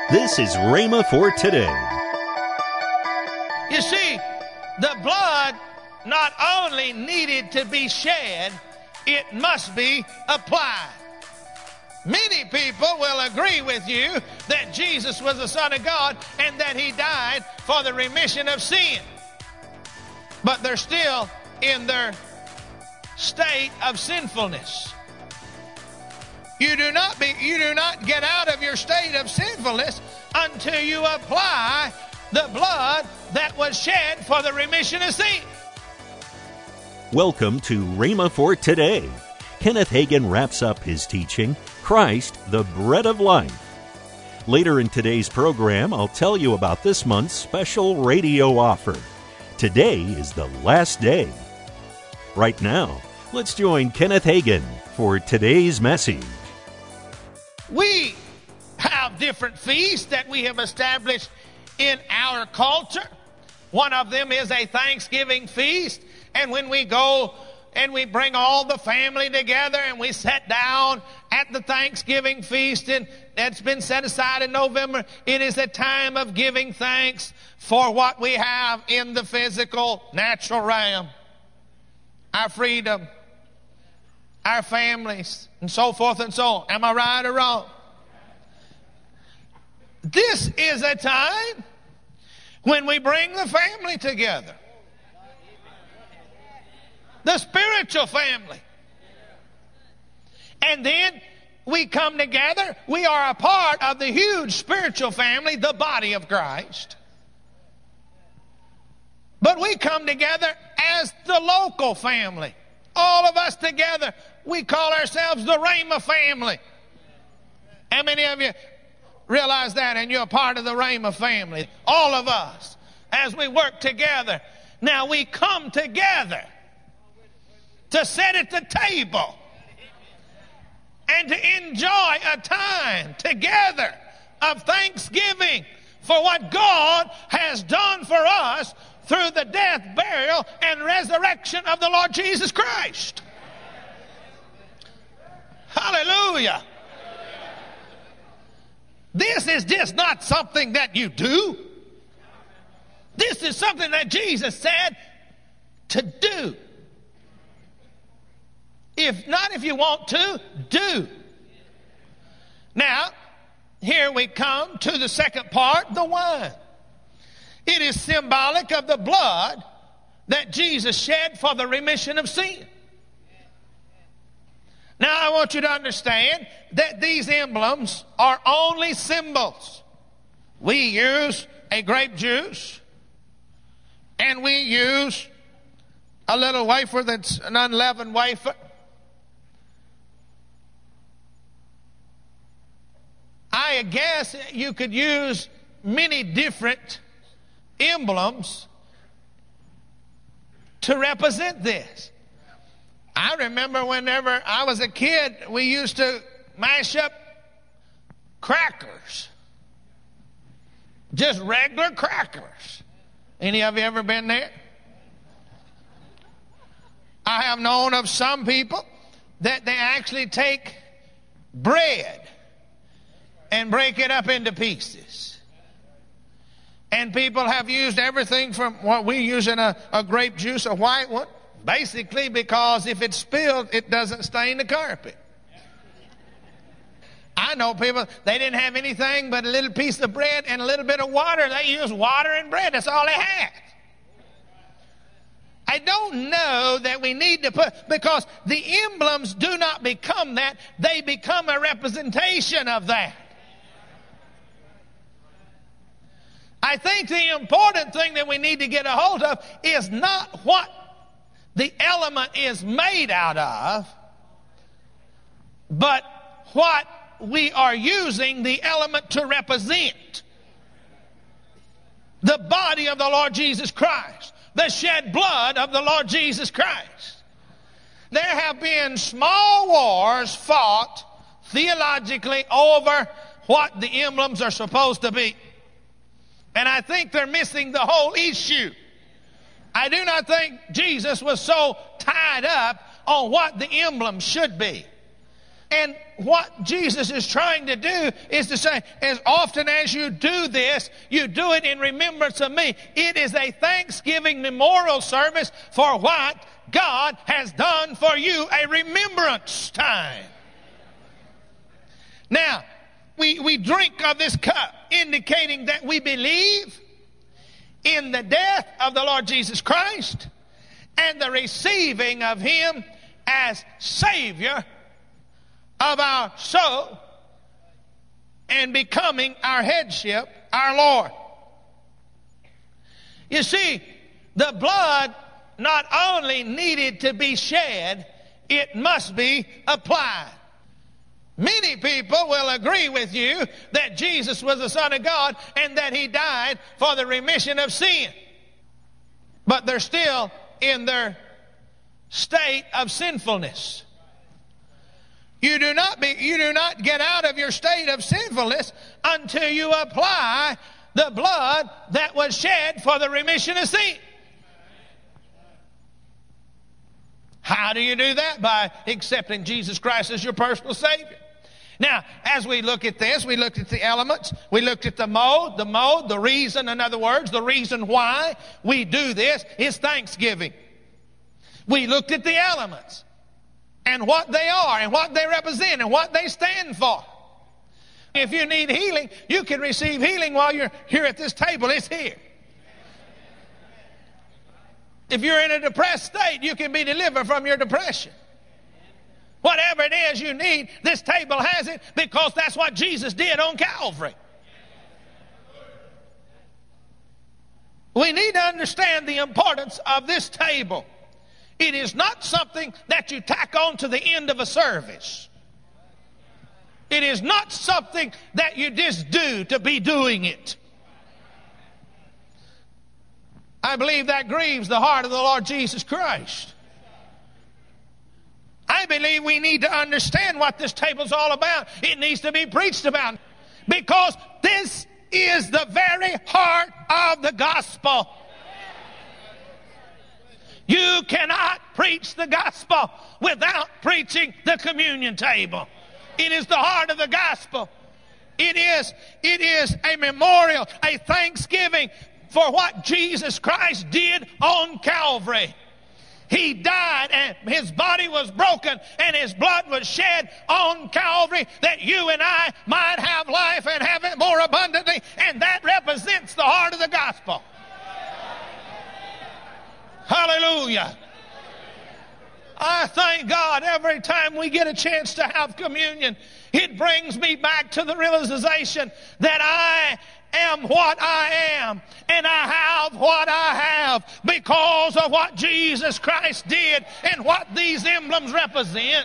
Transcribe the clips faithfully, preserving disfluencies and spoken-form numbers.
This is Rhema for today. You see, the blood not only needed to be shed, it must be applied. Many people will agree with you that Jesus was the Son of God and that He died for the remission of sin. But they're still in their state of sinfulness. You do not be, you do not get out of your state of sinfulness until you apply the blood that was shed for the remission of sin. Welcome to Rhema for today. Kenneth Hagin wraps up his teaching, Christ, the Bread of Life. Later in today's program, I'll tell you about this month's special radio offer. Today is the last day. Right now, let's join Kenneth Hagin for today's message. We have different feasts that we have established in our culture. One of them is a Thanksgiving feast. And when we go and we bring all the family together and we sit down at the Thanksgiving feast, and that's been set aside in November, it is a time of giving thanks for what we have in the physical, natural realm. Our freedom, our families, and so forth and so on. Am I right or wrong? This is a time when we bring the family together. The spiritual family. And then we come together. We are a part of the huge spiritual family, the body of Christ. But we come together as the local family. All of us together. We call ourselves the Rhema family. How many of you realize that and you're a part of the Rhema family? All of us, as we work together. Now we come together to sit at the table and to enjoy a time together of thanksgiving for what God has done for us through the death, burial, and resurrection of the Lord Jesus Christ. Hallelujah. This is just not something that you do. This is something that Jesus said to do. If not, if you want to, do. Now, here we come to the second part, the wine. It is symbolic of the blood that Jesus shed for the remission of sin. Now, I want you to understand that these emblems are only symbols. We use a grape juice, and we use a little wafer that's an unleavened wafer. I guess you could use many different emblems to represent this. I remember whenever I was a kid, we used to mash up crackers. Just regular crackers. Any of you ever been there? I have known of some people that they actually take bread and break it up into pieces. And people have used everything from what we use in a, a grape juice, a white one, basically because if it's spilled, it doesn't stain the carpet. I know people, they didn't have anything but a little piece of bread and a little bit of water. They used water and bread. That's all they had. I don't know that we need to put, because the emblems do not become that. They become a representation of that. I think the important thing that we need to get a hold of is not what the element is made out of, but what we are using the element to represent. The body of the Lord Jesus Christ, the shed blood of the Lord Jesus Christ. There have been small wars fought theologically over what the emblems are supposed to be. And I think they're missing the whole issue. I do not think Jesus was so tied up on what the emblem should be. And what Jesus is trying to do is to say, as often as you do this, you do it in remembrance of me. It is a Thanksgiving memorial service for what God has done for you, a remembrance time. Now, we, we drink of this cup, indicating that we believe in the death of the Lord Jesus Christ and the receiving of Him as Savior of our soul and becoming our headship, our Lord. You see, the blood not only needed to be shed, it must be applied. Many people will agree with you that Jesus was the Son of God and that He died for the remission of sin. But they're still in their state of sinfulness. You do not be, you do not get out of your state of sinfulness until you apply the blood that was shed for the remission of sin. How do you do that? By accepting Jesus Christ as your personal Savior. Now, as we look at this, we looked at the elements, we looked at the mode, the mode, the reason, in other words, the reason why we do this is thanksgiving. We looked at the elements and what they are and what they represent and what they stand for. If you need healing, you can receive healing while you're here at this table. It's here. If you're in a depressed state, you can be delivered from your depression. Whatever it is you need, this table has it because that's what Jesus did on Calvary. We need to understand the importance of this table. It is not something that you tack on to the end of a service. It is not something that you just do to be doing it. I believe that grieves the heart of the Lord Jesus Christ. I believe we need to understand what this table's all about. It needs to be preached about because this is the very heart of the gospel. You cannot preach the gospel without preaching the communion table. It is the heart of the gospel. It is, it is a memorial, a thanksgiving for what Jesus Christ did on Calvary. He died and His body was broken and His blood was shed on Calvary that you and I might have life and have it more abundantly. And that represents the heart of the gospel. Hallelujah. I thank God every time we get a chance to have communion. It brings me back to the realization that I am what I am and I have what I have because of what Jesus Christ did and what these emblems represent.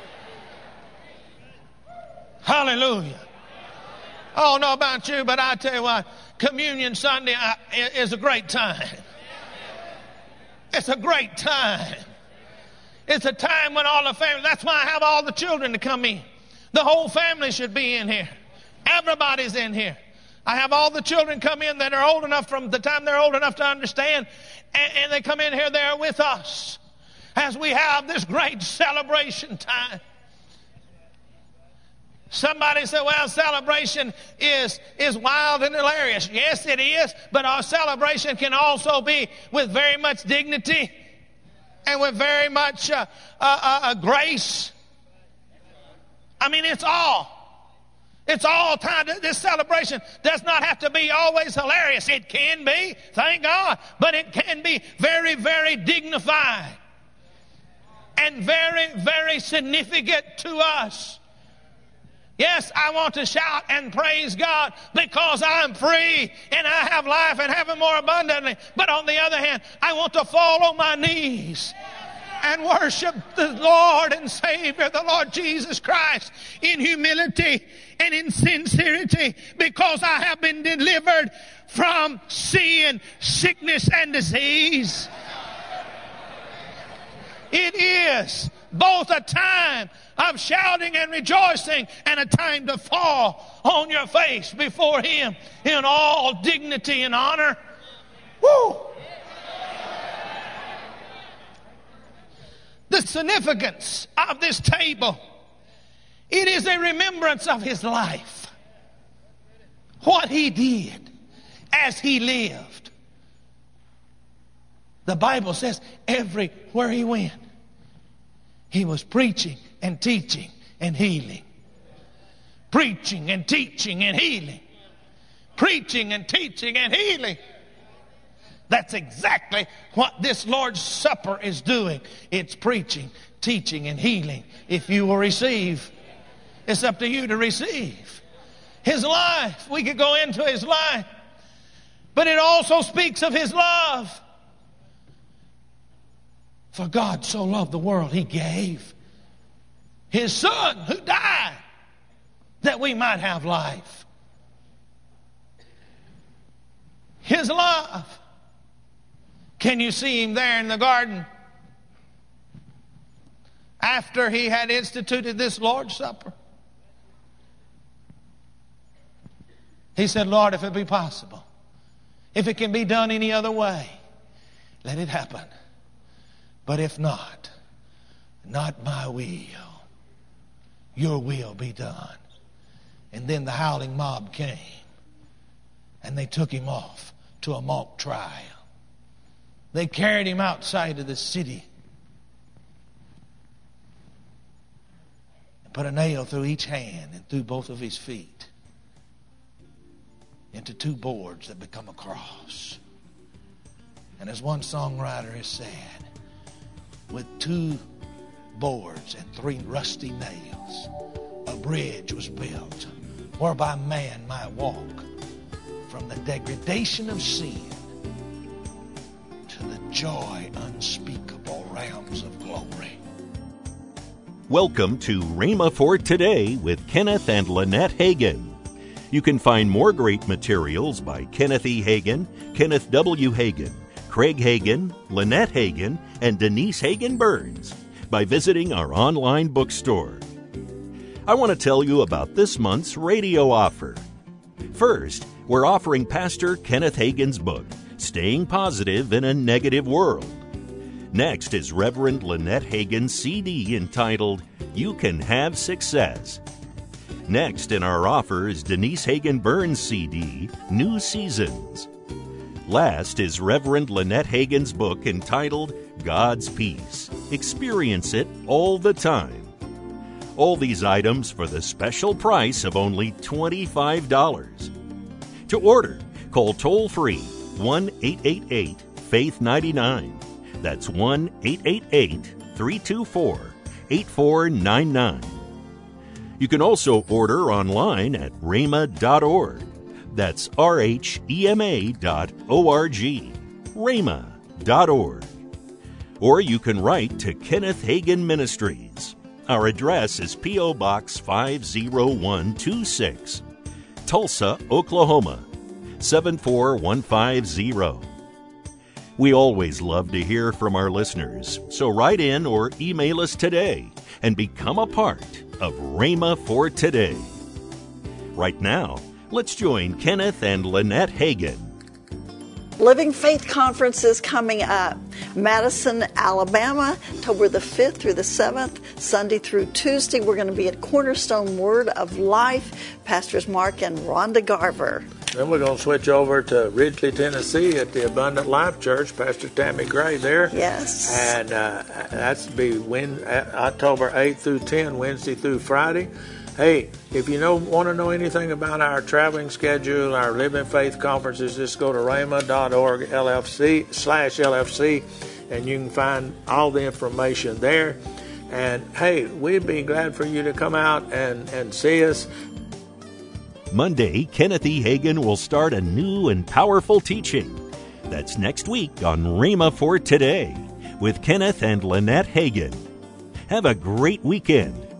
Hallelujah. I don't know about you, but I tell you what, Communion Sunday is a great time. It's a great time. It's a time when all the family, that's why I have all the children to come in. The whole family should be in here. Everybody's in here. I have all the children come in that are old enough from the time they're old enough to understand, and, and they come in here there with us as we have this great celebration time. Somebody said, well, celebration is, is wild and hilarious. Yes, it is, but our celebration can also be with very much dignity and with very much uh, uh, uh, grace. I mean, it's all. It's all time. This celebration does not have to be always hilarious. It can be, thank God, but it can be very, very dignified and very, very significant to us. Yes, I want to shout and praise God because I'm free and I have life and have it more abundantly. But on the other hand, I want to fall on my knees and worship the Lord and Savior, the Lord Jesus Christ, in humility and in sincerity because I have been delivered from sin, sickness, and disease. It is both a time of shouting and rejoicing and a time to fall on your face before Him in all dignity and honor. Woo! The significance of this table It is a remembrance of his life. What he did as he lived. The Bible says everywhere he went, he was preaching and teaching and healing. Preaching and teaching and healing. Preaching and teaching and healing. That's exactly what this Lord's Supper is doing. It's preaching, teaching, and healing. If you will receive, it's up to you to receive. His life, we could go into his life, but it also speaks of his love. For God so loved the world, he gave his Son who died that we might have life. His love. Can you see him there in the garden? After he had instituted this Lord's Supper. He said, Lord, if it be possible, if it can be done any other way, let it happen. But if not, not my will, your will be done. And then the howling mob came, and they took him off to a mock trial. They carried him outside of the city and put a nail through each hand and through both of his feet into two boards that become a cross. And as one songwriter has said, with two boards and three rusty nails, a bridge was built whereby man might walk from the degradation of sin to the joy unspeakable realms of glory. Welcome to Rhema for Today with Kenneth and Lynette Hagin. You can find more great materials by Kenneth E. Hagin, Kenneth W. Hagin, Craig Hagin, Lynette Hagin, and Denise Hagin Burns by visiting our online bookstore. I want to tell you about this month's radio offer. First, we're offering Pastor Kenneth Hagin's book, Staying Positive in a Negative World. Next is Reverend Lynette Hagin's C D entitled, You Can Have Success. Next in our offer is Denise Hagin Burns' C D, New Seasons. Last is Reverend Lynette Hagin's book entitled, God's Peace. Experience it all the time. All these items for the special price of only twenty-five dollars. To order, call toll-free one eight eight eight, faith nine nine. That's one eight eight eight, three two four, eight four nine nine. You can also order online at rhema dot org. That's R H E M A dot O R G, rhema dot org. Or you can write to Kenneth Hagin Ministries. Our address is P O. Box five oh one two six, Tulsa, Oklahoma, seven four one five zero. We always love to hear from our listeners, so write in or email us today and become a part of Rhema for Today. Right now, let's join Kenneth and Lynette Hagin. Living Faith Conference is coming up. Madison, Alabama, October the fifth through the seventh, Sunday through Tuesday. We're going to be at Cornerstone Word of Life, Pastors Mark and Rhonda Garver. Then we're going to switch over to Ridgely, Tennessee at the Abundant Life Church, Pastor Tammy Gray there. Yes. And uh, that's be when, October eighth through tenth, Wednesday through Friday. Hey, if you know want to know anything about our traveling schedule, our Living Faith conferences, just go to rhema dot org L F C slash L F C, and you can find all the information there. And hey, we'd be glad for you to come out and, and see us. Monday, Kenneth E. Hagin will start a new and powerful teaching. That's next week on Rhema for Today with Kenneth and Lynette Hagin. Have a great weekend.